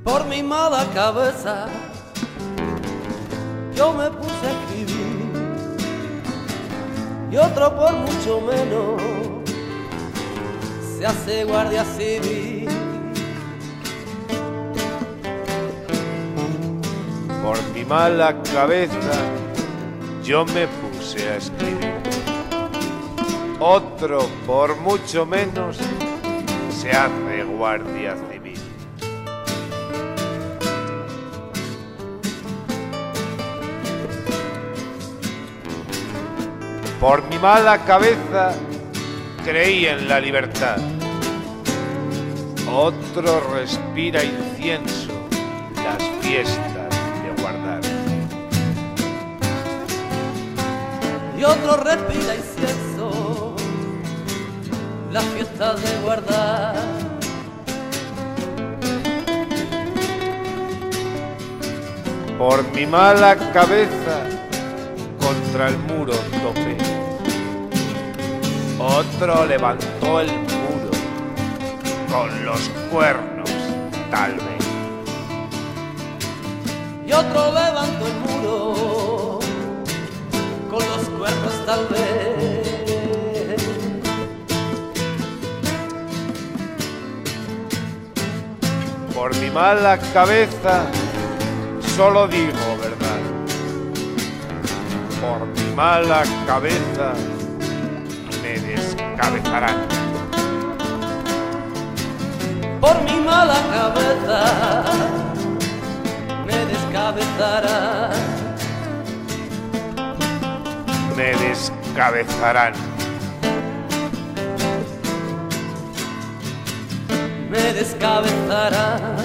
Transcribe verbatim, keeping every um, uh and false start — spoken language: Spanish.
Por mi mala cabeza yo me puse a escribir, y otro por mucho menos se hace guardia civil. Por mi mala cabeza yo me puse a escribir, otro por mucho menos se hace guardia civil. Por mi mala cabeza creí en la libertad, otro respira incienso las fiestas de guardar. Y otro respira incienso las fiestas de guardar. Por mi mala cabeza contra el muro topé, otro levantó el muro con los cuernos tal vez. Y otro levantó el muro con los cuernos tal vez. Por mi mala cabeza solo digo verdad, por mi mala cabeza me descabezarán. Por mi mala cabeza me descabezarán. Me descabezarán. Me descabezarán.